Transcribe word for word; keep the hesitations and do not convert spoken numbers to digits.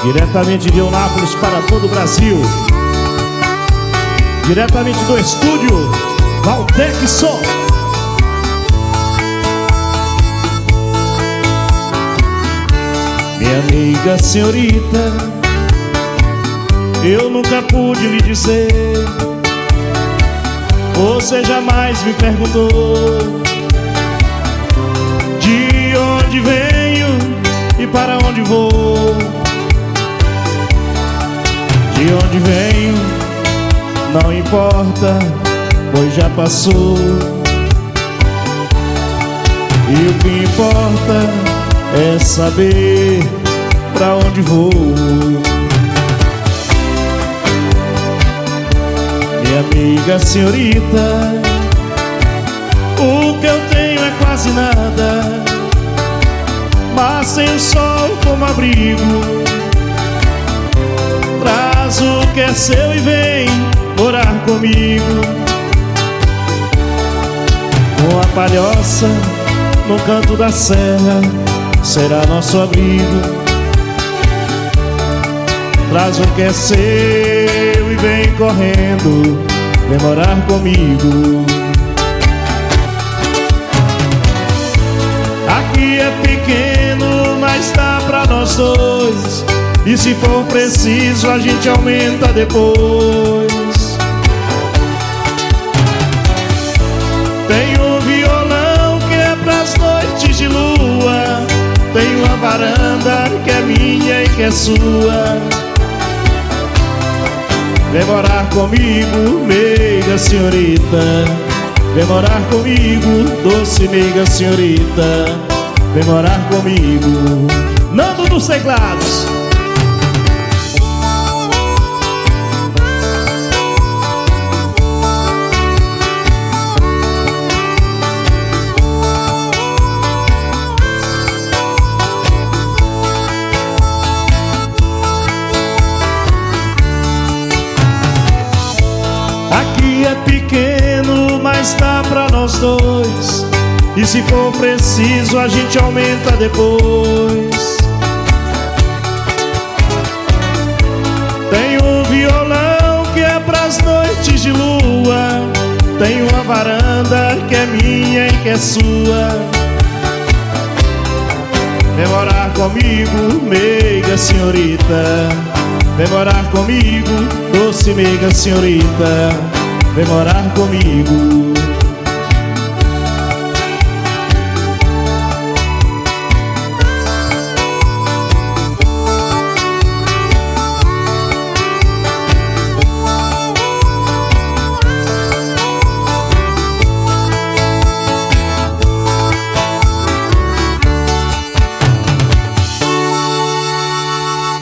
Diretamente de Eunápolis para todo o Brasil. Diretamente do estúdio Valdec Som. Minha amiga senhorita, eu nunca pude lhe dizer. Você jamais me perguntou de onde venho e para onde vou. De onde venho não importa, pois já passou. E o que importa é saber pra onde vou. Minha amiga senhorita, o que eu tenho é quase nada, mas sem o sol como abrigo. Traz o que é seu e vem morar comigo. Uma palhoça no canto da serra será nosso abrigo. Traz o que é seu e vem correndo, vem morar comigo. Aqui é pequeno, mas dá pra nós dois, e se for preciso a gente aumenta depois. Tem um violão que é pras noites de lua, tem uma varanda que é minha e que é sua. Vem morar comigo, meiga senhorita. Vem morar comigo, doce meiga senhorita. Vem morar comigo. Nando dos teclados. Aqui é pequeno, mas dá pra nós dois, e se for preciso a gente aumenta depois. Tem um violão que é pras noites de lua, tem uma varanda que é minha e que é sua. Vem morar comigo, meiga senhorita. Vem morar comigo, doce meiga senhorita. Vem morar comigo.